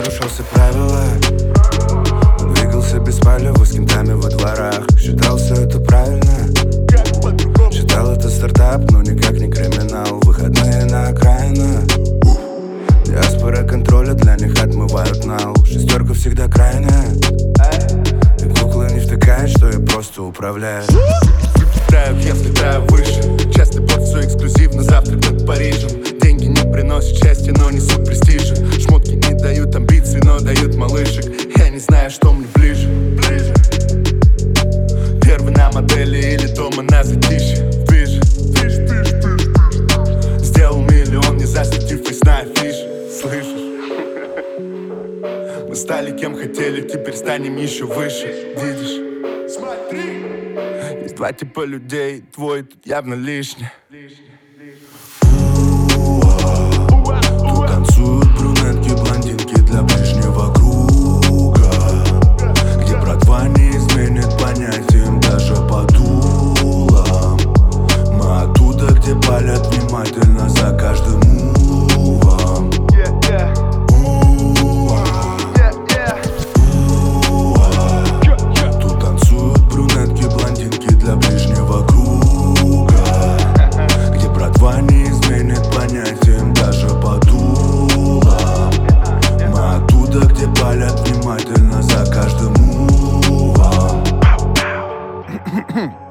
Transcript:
нарушал все правила. Двигался без палева с кентами во дворах. Считал все это правильно. Считал это стартап, но никак не криминал. Выходные на окраинах. Диаспора контроля, для них отмывают нал. Шестерка всегда крайняя. И кукла не втыкает, что я просто управляю. Я взлетаю выше. Часто порцию эксклюзивно, завтрак над Парижем. Деньги не приносят счастья, но несут престижа. Шмотки не дают амбиций, но дают малышек. Я не знаю, что мне ближе. Первый на модели или дома на затишье. Ближе. Сделал миллион, не засветив весь на афише. Слышишь? Мы стали кем хотели, теперь станем еще выше. Видишь? Смотри. Есть два типа людей, твой тут явно лишний. Тут танцуют брюнетки, блондинки для ближнего круга, где братва не изменит понятием даже по дулам. Мы оттуда, где палят внимательно за каждым мувом. Тут танцуют брюнетки, блондинки для ближнего круга, где братва не изменит понятием даже по дулам. Мы оттуда, где палят внимательно за каждым мувом.